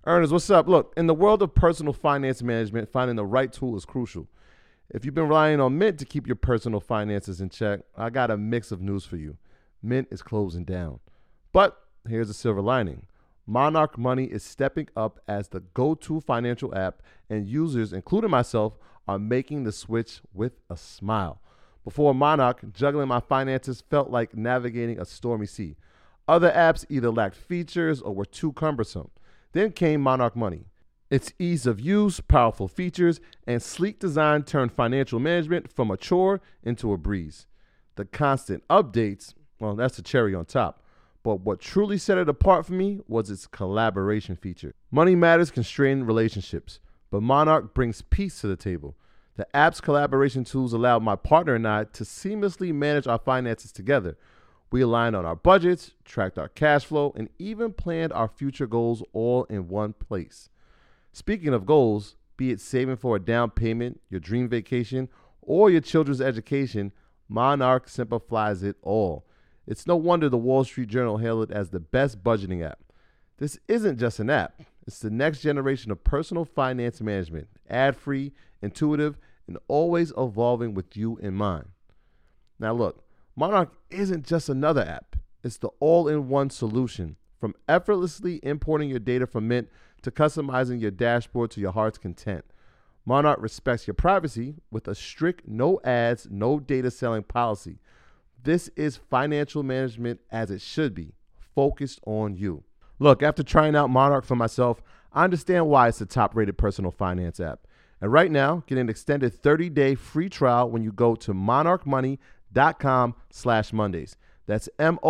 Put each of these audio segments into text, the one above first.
Ernest, what's up? Look, in the world of personal finance management, finding the right tool is crucial. If you've been relying on Mint to keep your personal finances in check, I got a mix of news for you. Mint is closing down. But here's a silver lining. Monarch Money is stepping up as the go-to financial app, and users, including myself, are making the switch with a smile. Before Monarch, juggling my finances felt like navigating a stormy sea. Other apps either lacked features or were too cumbersome. Then came Monarch Money. Its ease of use, powerful features, and sleek design turned financial management from a chore into a breeze. The constant updates, well, that's the cherry on top. But what truly set it apart for me was its collaboration feature. Money matters constrain relationships, but Monarch brings peace to the table. The app's collaboration tools allow my partner and I to seamlessly manage our finances together. We aligned on our budgets, tracked our cash flow, and even planned our future goals all in one place. Speaking of goals, be it saving for a down payment, your dream vacation, or your children's education, Monarch simplifies it all. It's no wonder the Wall Street Journal hailed it as the best budgeting app. This isn't just an app. It's the next generation of personal finance management, ad-free, intuitive, and always evolving with you in mind. Now look, Monarch isn't just another app. It's the all-in-one solution. From effortlessly importing your data from Mint to customizing your dashboard to your heart's content. Monarch respects your privacy with a strict no ads, no data selling policy. This is financial management as it should be, focused on you. Look, after trying out Monarch for myself, I understand why it's the top-rated personal finance app. And right now, get an extended 30-day free trial when you go to monarchmoney.com/Mondays. That's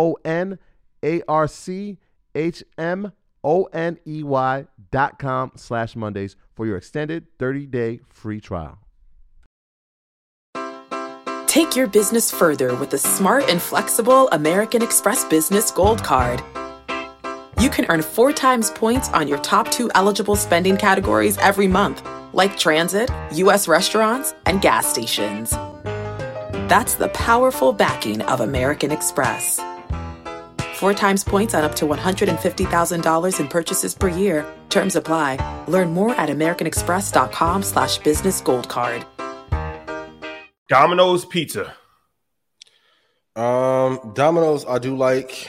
MONARCHMONEY.com/Mondays for your extended 30-day free trial. Take your business further with the smart and flexible American Express Business Gold Card. You can earn 4 times points on your top 2 eligible spending categories every month, like transit, U.S. restaurants, and gas stations. That's the powerful backing of American Express. 4 times points on up to $150,000 in purchases per year. Terms apply. Learn more at americanexpress.com/business gold card. Domino's Pizza. Domino's, I do like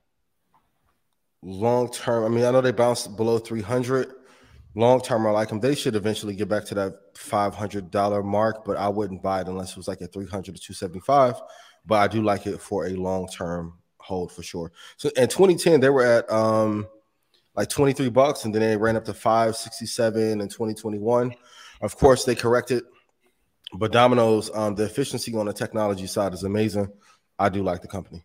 long term. I mean, I know they bounced below 300. Long term, I like them. They should eventually get back to that $500 mark, but I wouldn't buy it unless it was like at 300 to 275. But I do like it for a long term hold for sure. So in 2010, they were at like $23, and then they ran up to $5.67 in 2021. Of course, they corrected. But Domino's, the efficiency on the technology side is amazing. I do like the company.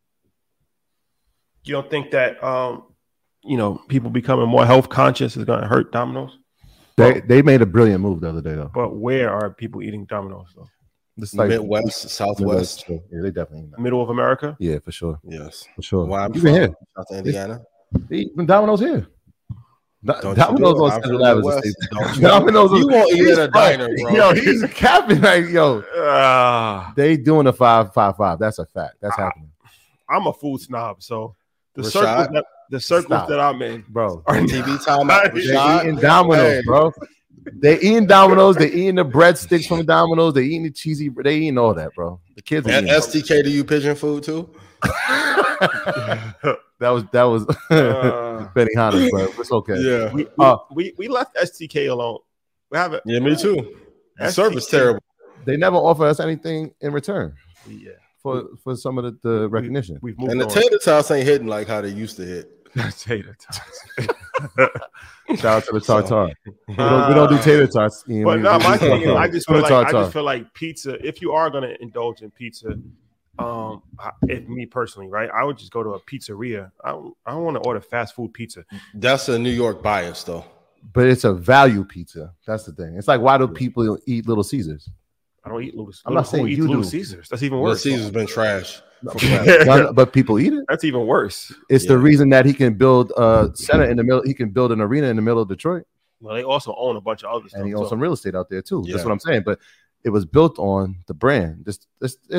You don't think that people becoming more health conscious is going to hurt Domino's? They made a brilliant move the other day, though. But where are people eating Domino's, though? This like Midwest, Southwest. Yeah, they definitely not. Middle of America? Yeah, for sure. Yes. For sure. Well, I'm even here. South Indiana. Even Domino's here. Domino's on Central Avenue. Domino's. You won't eat at a diner, bro. Yo, he's capping. Like, yo, they doing a 5-5-5. That's a fact. That's happening. I'm a food snob, so the Rashad? circles that I'm in, bro. Are TV time out. They eating Domino's, bro. They eating Domino's. They eating the breadsticks from Domino's. They eating the cheesy. They eating all that, bro. The kids. And STK, do you pigeon food too? That was Benihana, bro. It's okay. Yeah, we left STK alone. We haven't. Yeah, me too. The service terrible. They never offer us anything in return. Yeah, for some of the recognition. We've moved and the on. tater tots ain't hitting like how they used to hit. Tater tots. Shout out to the tartar. We don't do tater tots. But no, my thing is, I just feel like pizza. If you are going to indulge in pizza, if me personally, right, I would just go to a pizzeria. I don't want to order fast food pizza. That's a New York bias, though. But it's a value pizza. That's the thing. It's like, why do people eat Little Caesars? I don't eat Little. I'm not saying you Little do. Caesars. That's even worse. Little Caesars been trash. But people eat it. That's even worse. It's the reason that he can build a center in the middle. He can build an arena in the middle of Detroit. Well, they also own a bunch of other stuff. And he owns some real estate out there too. Yeah. That's what I'm saying. But it was built on the brand.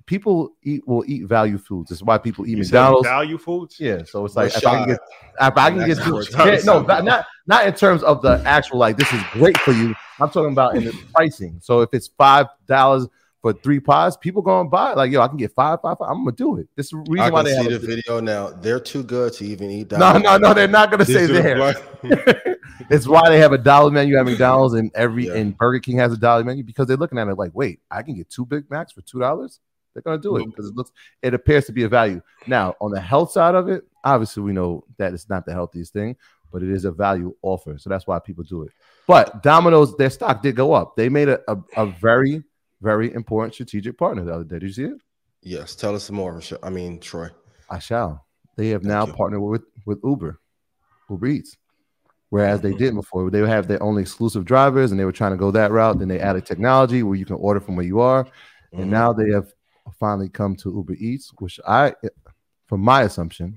people will eat value foods. That's why people eat McDonald's. Value foods? Yeah. So it's like if I can get not in terms of the actual like this is great for you. I'm talking about in the pricing. So if it's $5 for 3 pies, people go and buy it. Like, yo, I can get five. I'm gonna do it. This is the reason why they see the video now. They're too good to even eat. No, they're not gonna say there. It's why they have a dollar menu at McDonald's and and Burger King has a dollar menu because they're looking at it like, wait, I can get 2 Big Macs for $2. They're gonna do it because it appears to be a value. Now, on the health side of it, obviously we know that it's not the healthiest thing, but it is a value offer, so that's why people do it. But Domino's, their stock did go up. They made a very, very important strategic partner the other day. Did you see it? Yes. Tell us some more. I mean, Troy. I shall. They have now partnered with Uber Eats. Whereas they didn't before. They would have their own exclusive drivers, and they were trying to go that route. Then they added technology where you can order from where you are. And now they have finally come to Uber Eats, which from my assumption,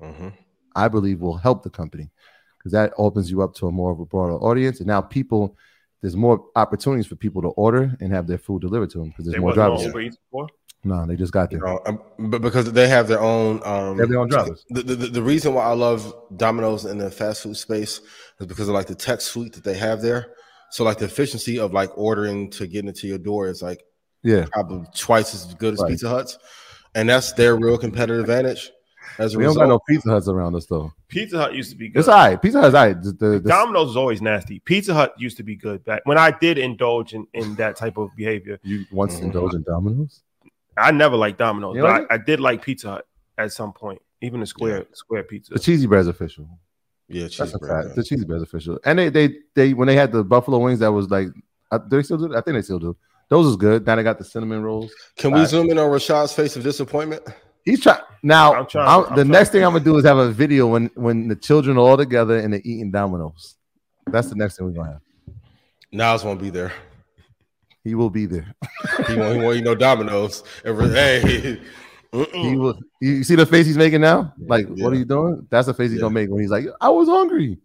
I believe will help the company because that opens you up to a more of a broader audience. And now there's more opportunities for people to order and have their food delivered to them because there's more drivers. Uber Eats before? No, they just got there. But because they have their own, drivers. The reason why I love Domino's in the fast food space is because of like the tech suite that they have there. So like the efficiency of like ordering to getting it to your door is like probably twice as good as Pizza Hut's, and that's their real competitive advantage. We don't got no Pizza Huts around us though. Pizza Hut used to be good. It's all right. Pizza Hut is all right. Domino's is always nasty. Pizza Hut used to be good back when I did indulge in that type of behavior. You once indulged in Domino's? I never liked Domino's, but I did like Pizza Hut at some point, even the square pizza. The cheesy bread's official. Yeah, cheesy bread. The cheesy bread's official. And they when they had the buffalo wings, that was like, do they still do? I think they still do. Those is good. Now they got the cinnamon rolls. Can we zoom in on Rashad's face of disappointment? He's trying. Now, the next thing I'm gonna do is have a video when the children are all together and they're eating Domino's. That's the next thing we're gonna have. Niles won't be there. He will be there. He won't eat no Domino's. Hey, he will. You see the face he's making now? Like, what are you doing? That's the face he's gonna make when he's like, "I was hungry."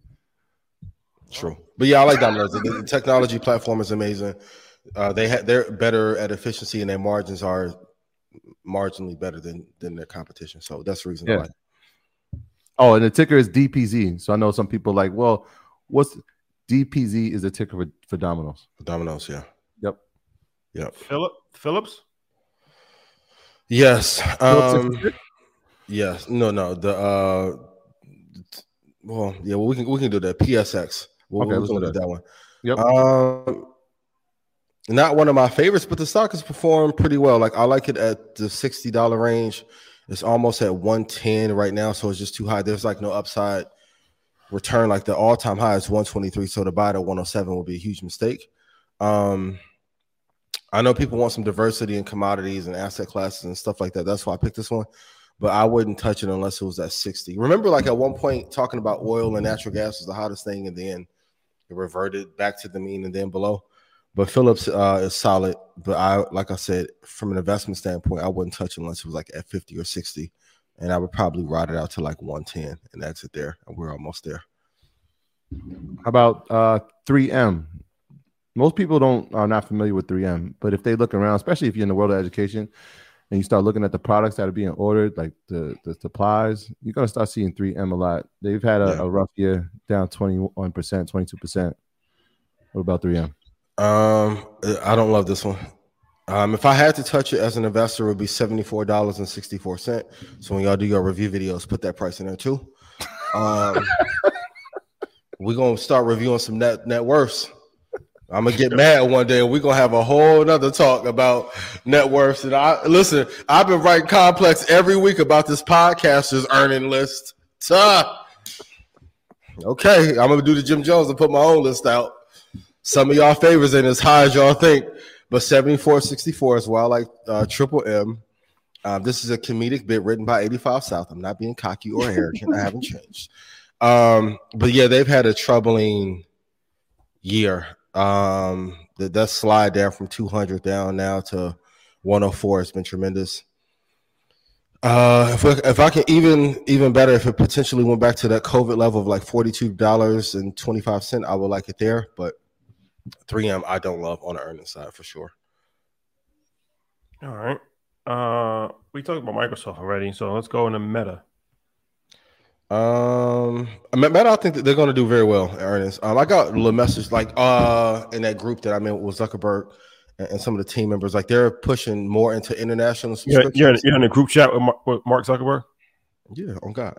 True, but yeah, I like Domino's. The technology platform is amazing. They're better at efficiency, and their margins are marginally better than their competition. So that's the reason I like it. Oh, and the ticker is DPZ. So I know some people like, well, what's DPZ is the ticker for Domino's. For Domino's, yeah. Yep. Phillips? Yes. Yes. No. We can do that. PSX. We'll look at that one. Yep. Not one of my favorites, but the stock has performed pretty well. Like I like it at the $60 range. It's almost at 110 right now, so it's just too high. There's like no upside return. Like the all-time high is 123, so to buy it at 107 would be a huge mistake. I know people want some diversity in commodities and asset classes and stuff like that. That's why I picked this one, but I wouldn't touch it unless it was at 60. Remember, like at one point, talking about oil and natural gas was the hottest thing, and then it reverted back to the mean and then below. But Phillips is solid. But like I said, from an investment standpoint, I wouldn't touch it unless it was like at 50 or 60, and I would probably ride it out to like 110 and exit there. And we're almost there. How about 3M? Most people are not familiar with 3M, but if they look around, especially if you're in the world of education and you start looking at the products that are being ordered, like the supplies, you're going to start seeing 3M a lot. They've had a rough year, down 21%, 22%. What about 3M? I don't love this one. If I had to touch it as an investor, it would be $74.64. So when y'all do your review videos, put that price in there too. We're going to start reviewing some net worths. I'm gonna get mad one day and we're gonna have a whole nother talk about net worths. And I've been writing complex every week about this podcaster's earning list. Okay, I'm gonna do the Jim Jones and put my own list out. Some of y'all favorites ain't as high as y'all think, but 74.64 is why I like Triple M. This is a comedic bit written by 85 South. I'm not being cocky or arrogant. I haven't changed. But yeah, they've had a troubling year. That slide down from 200 down now to 104 has been tremendous. If I can even better, if it potentially went back to that COVID level of like $42.25, I would like it there. But 3M, I don't love on the earnings side for sure. All right. We talked about Microsoft already, so let's go into Meta. Meta, I think that they're going to do very well, Ernest. I got a little message like in that group that I'm in with Zuckerberg and some of the team members, like they're pushing more into international subscriptions. You're in a group chat with Mark Zuckerberg? Yeah, on God.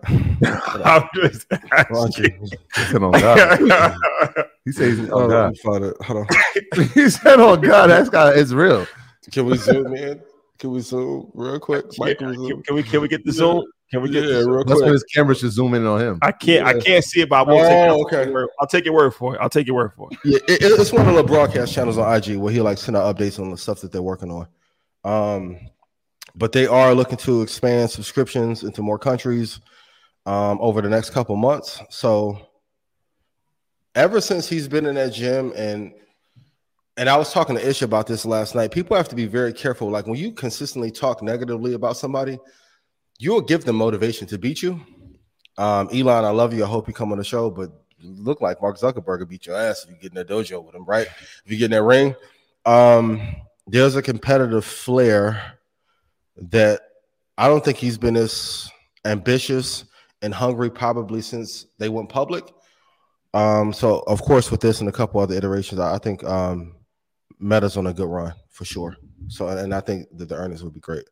On God. He says, "Oh God." Hold on. He said, "Oh God, that guy is real." Can we zoom in? Can we zoom real quick? Mike, can we get the zoom? Can we get real quick? That's when his camera should zoom in on him. I can't see it, but I'll take your word for it. Yeah, it's one of the little broadcast channels on IG where he like send out updates on the stuff that they're working on. But they are looking to expand subscriptions into more countries over the next couple months. So ever since he's been in that gym, and I was talking to Ish about this last night, people have to be very careful. Like when you consistently talk negatively about somebody, you'll give them motivation to beat you. Elon, I love you. I hope you come on the show, but look like Mark Zuckerberg will beat your ass if you get in that dojo with him, right? If you get in that ring. There's a competitive flair that I don't think he's been as ambitious and hungry probably since they went public. So, of course, with this and a couple other iterations, I think Meta's on a good run for sure. So, and I think that the earnings would be great.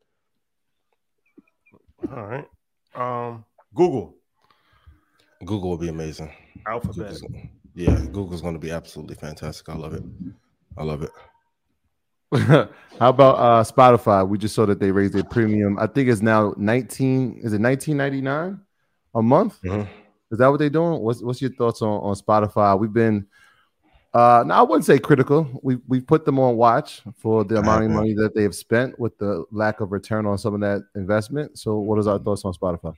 All right. Google will be amazing. Alphabet. Google's going to be absolutely fantastic. I love it. How about Spotify? We just saw that they raised their premium. I think it's now $19.99 a month. Mm-hmm. Is that what they're doing? What's your thoughts on Spotify? We've been now I wouldn't say critical. We put them on watch for the amount of money that they have spent with the lack of return on some of that investment. So what is our thoughts on Spotify?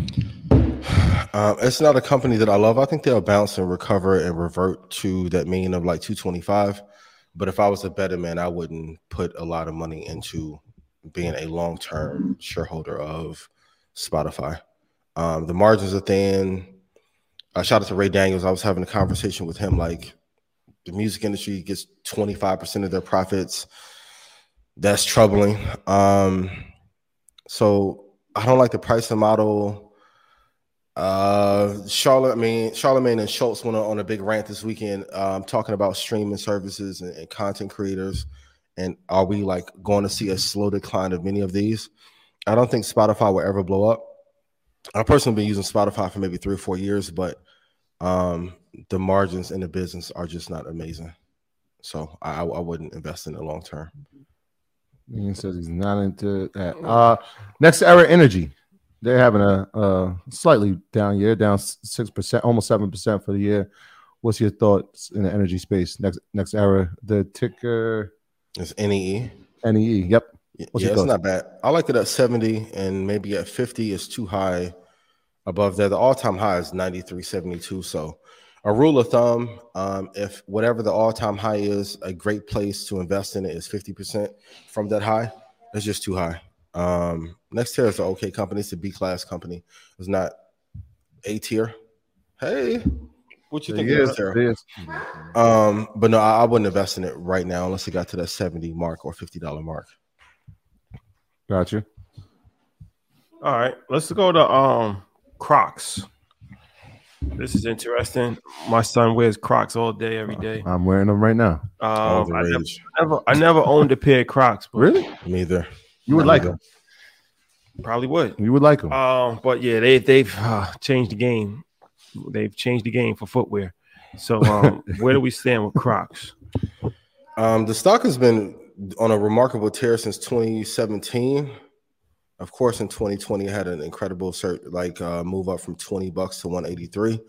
It's not a company that I love. I think they'll bounce and recover and revert to that mean of like 225. But if I was a better man, I wouldn't put a lot of money into being a long-term shareholder of Spotify. The margins are thin. Shout out to Ray Daniels. I was having a conversation with him. Like the music industry gets 25% of their profits. That's troubling. So I don't like the pricing model. Charlemagne and Schultz went on a big rant this weekend talking about streaming services and content creators. And are we like going to see a slow decline of many of these? I don't think Spotify will ever blow up. I've personally been using Spotify for maybe 3 or 4 years, but the margins in the business are just not amazing. So I wouldn't invest in it long term. He says he's not into that. Next Era Energy. They're having a slightly down year, down 6%, almost 7% for the year. What's your thoughts in the energy space? Next Era, the ticker is NEE. NEE, yep. It's not bad. I like it at 70 and maybe at 50 is too high above there. The all-time high is 93.72. So a rule of thumb, if whatever the all-time high is, a great place to invest in it is 50% from that high. That's just too high. Nextera is an okay company. It's a B-class company. It's not A tier. Hey, what you think of Nextera? But no, I wouldn't invest in it right now unless it got to that 70 mark or $50 mark. Gotcha. All right, let's go to Crocs. This is interesting. My son wears Crocs all day, every day. I'm wearing them right now. I never owned a pair of Crocs. Really? Me either. You would like them. Probably would. You would like them. But yeah, they've changed the game. They've changed the game for footwear. So where do we stand with Crocs? The stock has been on a remarkable tear since 2017. Of course, in 2020, it had an incredible move up from $20 to $183.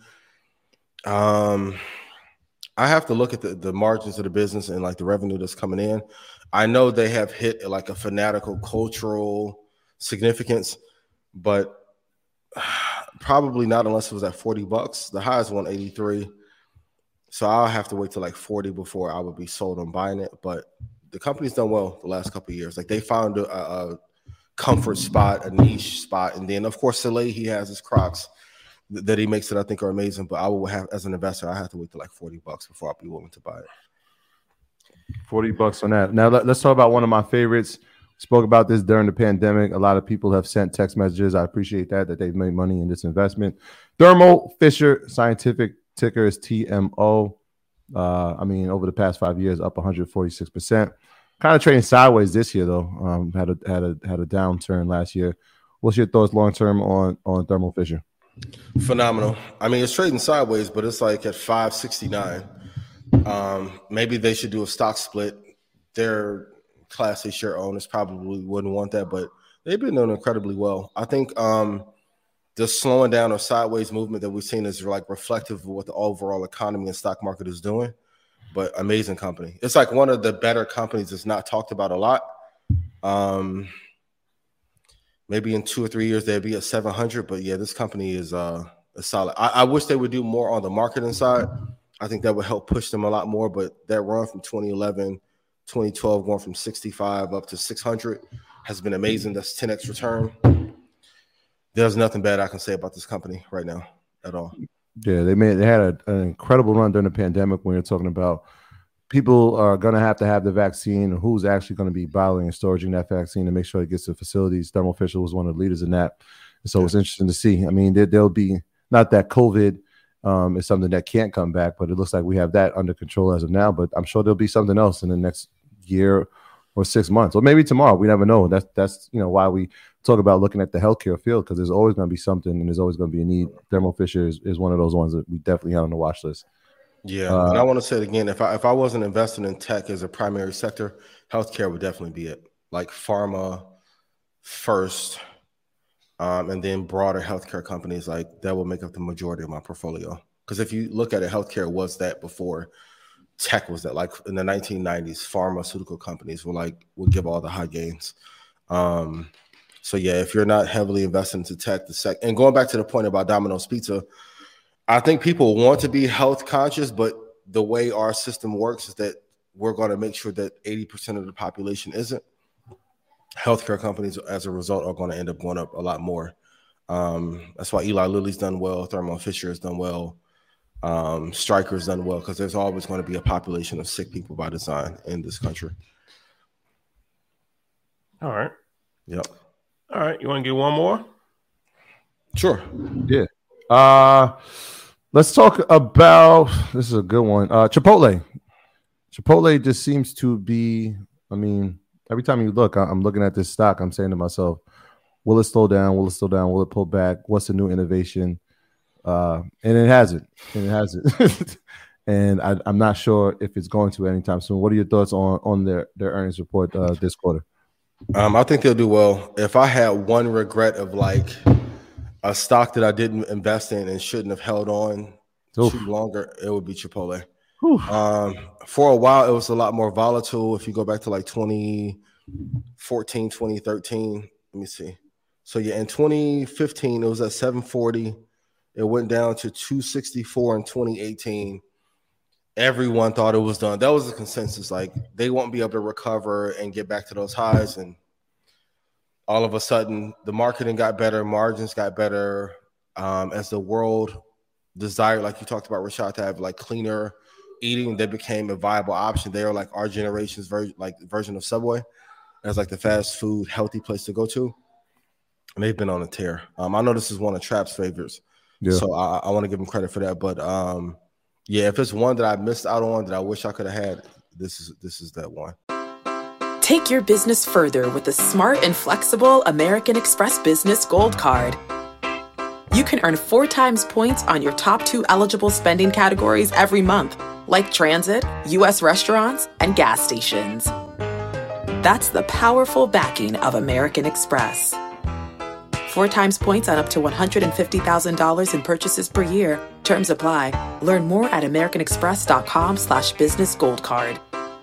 I have to look at the margins of the business and like the revenue that's coming in. I know they have hit like a fanatical cultural significance, but probably not unless it was at $40. The high is 183. So I'll have to wait till like 40 before I would be sold on buying it. But the company's done well the last couple of years. Like they found a comfort spot, a niche spot. And then of course, Soleil, he has his Crocs that he makes that I think are amazing. But I will have, as an investor, I have to wait till like $40 before I'll be willing to buy it. $40 on that. Now let's talk about one of my favorites. Spoke about this during the pandemic. A lot of people have sent text messages. I appreciate that they've made money in this investment. Thermo Fisher Scientific, ticker is TMO. Over the past 5 years, up 146%. Kind of trading sideways this year, though. Had a downturn last year. What's your thoughts long term on Thermo Fisher? Phenomenal. I mean, it's trading sideways, but it's like at 569. Maybe they should do a stock split. Their Class A share owners probably wouldn't want that, but they've been doing incredibly well. I think the slowing down or sideways movement that we've seen is like reflective of what the overall economy and stock market is doing. But amazing company. It's like one of the better companies that's not talked about a lot. Maybe in 2 or 3 years they'd be at 700. But yeah, this company is solid. I wish they would do more on the marketing side. I think that would help push them a lot more. But that run from 2011, 2012, going from 65 up to 600 has been amazing. That's 10x return. There's nothing bad I can say about this company right now at all. Yeah, they had an incredible run during the pandemic when you're talking about people are going to have the vaccine and who's actually going to be bottling and storing that vaccine to make sure it gets to facilities. Thermo Fisher was one of the leaders in that. And so It's interesting to see. I mean, there'll be not that COVID is something that can't come back, but it looks like we have that under control as of now. But I'm sure there'll be something else in the next year or 6 months, or maybe tomorrow. We never know. That's why we talk about looking at the healthcare field, because there's always going to be something and there's always going to be a need. Thermo Fisher is one of those ones that we definitely have on the watch list. Yeah, and I want to say it again. If I wasn't investing in tech as a primary sector, healthcare would definitely be it. Like pharma first, and then broader healthcare companies, like that will make up the majority of my portfolio. Because if you look at it, healthcare was that before tech was that. Like in the 1990s, pharmaceutical companies would give all the high gains. So yeah, if you're not heavily invested into tech, and going back to the point about Domino's Pizza, I think people want to be health conscious, but the way our system works is that we're going to make sure that 80% of the population isn't. Healthcare companies, as a result, are going to end up going up a lot more. That's why Eli Lilly's done well, Thermo Fisher has done well, Stryker's done well, because there's always going to be a population of sick people by design in this country. All right. Yep. All right. You want to get one more? Sure. Yeah. Let's talk about, this is a good one. Chipotle. Chipotle just seems to be, I mean, every time you look, I'm looking at this stock, I'm saying to myself, will it slow down? Will it slow down? Will it pull back? What's the new innovation? And it hasn't. And I'm not sure if it's going to anytime soon. What are your thoughts on their earnings report this quarter? I think they'll do well. If I had one regret of like a stock that I didn't invest in and shouldn't have held on too longer, it would be Chipotle. For a while, it was a lot more volatile. If you go back to like 2014, 2013, let me see. So yeah, in 2015, it was at 740. It went down to 264 in 2018. Everyone thought it was done. That was the consensus. Like they won't be able to recover and get back to those highs. And all of a sudden, the marketing got better, margins got better, as the world desired, like you talked about, Rashad, to have like cleaner eating. That became a viable option. They are like our generation's version of Subway, as like the fast food healthy place to go to. And they've been on a tear. I know this is one of Trap's favorites, so I want to give him credit for that. But yeah, if it's one that I missed out on that I wish I could have had, this is that one. Take your business further with the smart and flexible American Express Business Gold Card. You can earn 4 times points on your top 2 eligible spending categories every month, like transit, U.S. restaurants, and gas stations. That's the powerful backing of American Express. 4 times points on up to $150,000 in purchases per year. Terms apply. Learn more at americanexpress.com/businessgoldcard.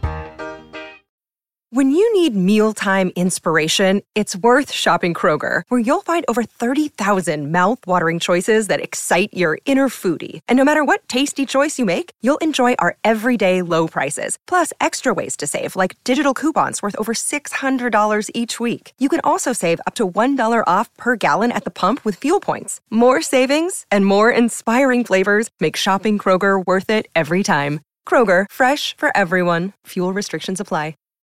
When you need mealtime inspiration, it's worth shopping Kroger, where you'll find over 30,000 mouth-watering choices that excite your inner foodie. And no matter what tasty choice you make, you'll enjoy our everyday low prices, plus extra ways to save, like digital coupons worth over $600 each week. You can also save up to $1 off per gallon at the pump with fuel points. More savings and more inspiring flavors make shopping Kroger worth it every time. Kroger, fresh for everyone. Fuel restrictions apply.